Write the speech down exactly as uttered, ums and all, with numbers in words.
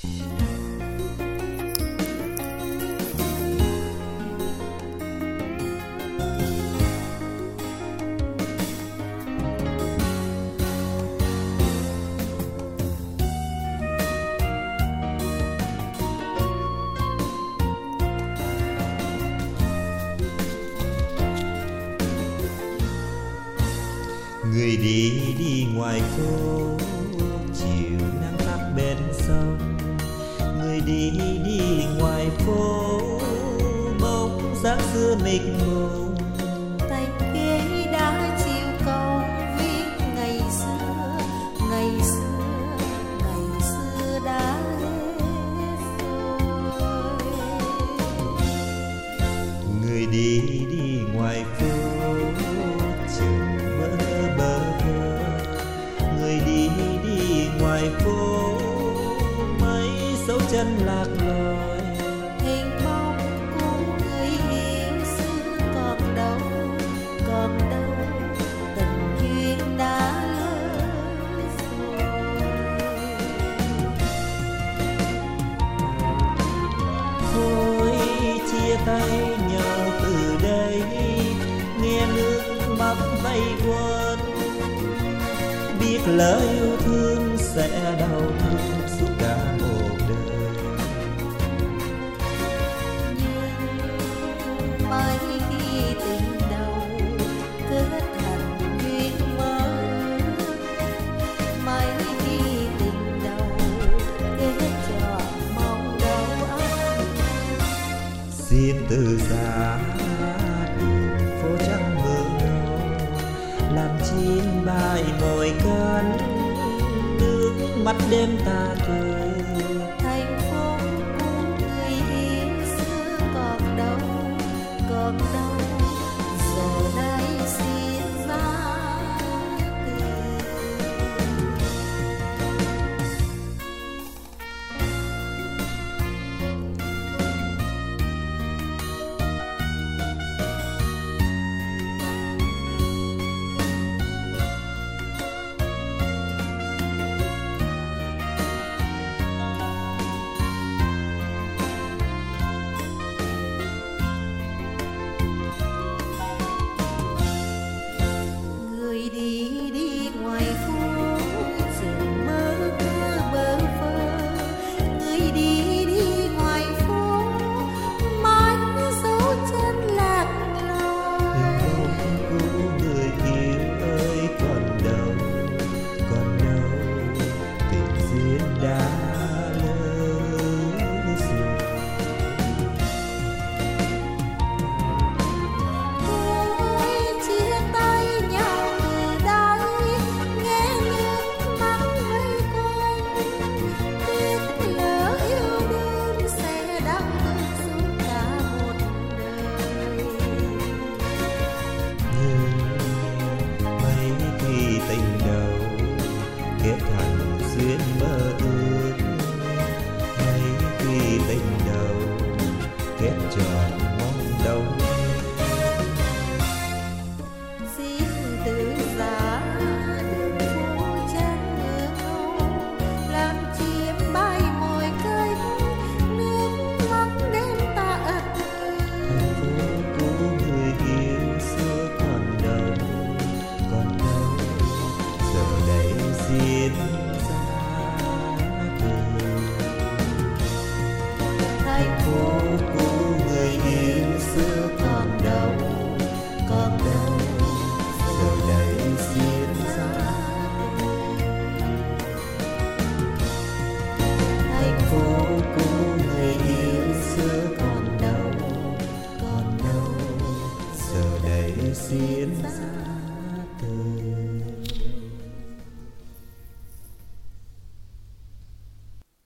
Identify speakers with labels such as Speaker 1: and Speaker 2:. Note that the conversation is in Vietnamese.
Speaker 1: Người đi đi ngoài phố, chiều nắng tắt bên sông. Người đi đi ngoài phố, bóng dáng xưa mịt mùng.
Speaker 2: Thành ghế đã chiều cầu viết ngày xưa, ngày xưa, ngày xưa đã hết rồi.
Speaker 1: Người đi đi ngoài phố, chừng bơ bơ vơ. Người đi đi ngoài phố, mấy dấu chân lạc loài.
Speaker 2: Hình bóng của người yêu xưa còn đâu, còn đâu, tình duyên đã lỡ rồi.
Speaker 1: Thôi chia tay nhau từ đây, nghe nước mắt vây quanh. Biết lời yêu thương sẽ đau thương suốt cả một đời.
Speaker 2: Nhưng mấy khi tình đầu kết thành duyên mới, mấy khi tình đầu kết cho mong đâu anh.
Speaker 1: Xin từ giá đường phố trắng mơ ngâu, làm chim bay ngồi cánh nước mắt đêm ta từ.
Speaker 2: Thành phố của người yêu xưa còn đâu, còn đâu, giờ đây xin ra từ. Người đi đi ngoài phố, rừng mơ mơ bơ vơ. Người đi đi ngoài phố, mãi dấu chân lạc loài.
Speaker 1: Hình bóng của người yêu ơi còn đâu, còn đâu, tình duyên đã lỡ rồi.
Speaker 2: Thôi chia tay nhau từ đây, nghe nước mắt vây quanh. Biết lỡ yêu đương sẽ đau thương suốt cả một đời.
Speaker 1: Nhưng mấy khi tình đầu kết thành duyên mơ ước, mấy khi tình đầu kết tròn mong đông.
Speaker 2: Xin từ giá đường phố trắng mưa ngâu, làm chim bay mồi cánh nước mắt đêm ta ật
Speaker 1: Thành phố của người yêu xưa còn đâu, còn đâu, giờ đây xin ra từ.
Speaker 2: thành
Speaker 1: Phố của người yêu xưa còn đâu, còn đâu, giờ đây xin ra.
Speaker 2: thành
Speaker 1: Phố của người yêu xưa còn đâu, còn đâu, giờ đây xin ra từ.